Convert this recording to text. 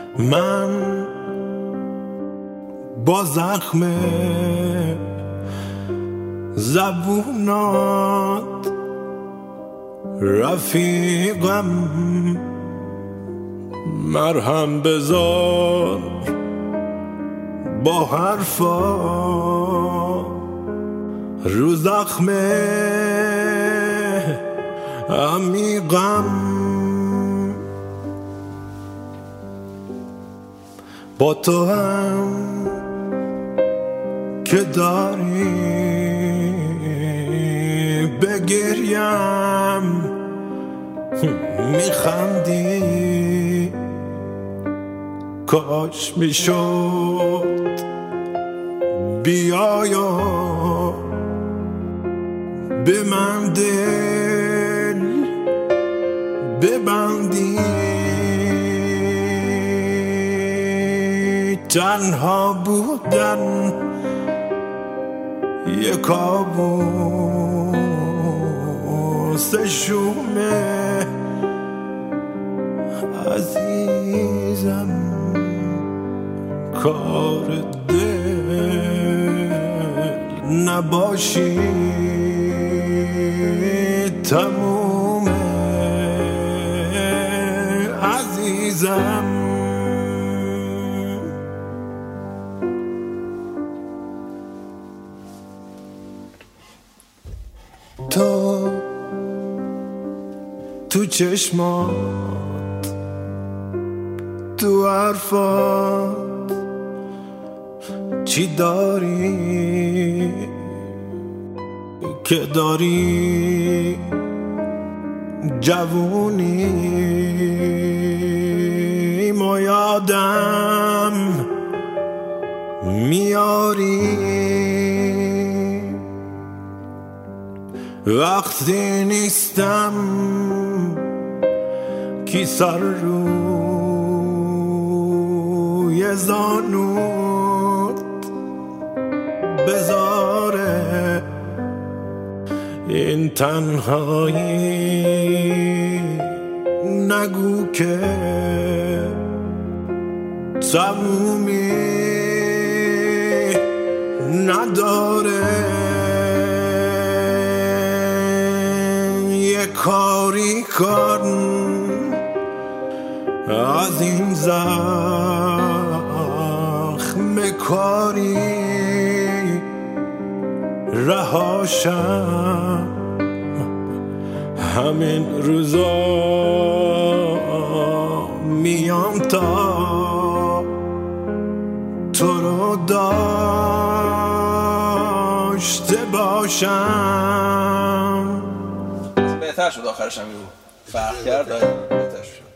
من با زخم زبونات رفیقم، مرهم بذار با حرفا رو زخم عمیقم. با تو هم که داری بگریم میخندی، کاش میشد بیایا به من دل ببندی. تنها بودن یه کابوس شومه عزیزم، کار دل نباشی تمومه عزیزم. تو چشمات، تو حرفات چی داری که داری جوونی ما یادم میاری وقتی نیستم کی سر روی زانوت بذاره. این تنهایی نگو که تمومی نداره. یه کاری کن از این زخم کاری رهاشم. همین روزا میام تا تو رو داشته باشم. بهتر شد آخرش هم فرق کرد. بهتر شد.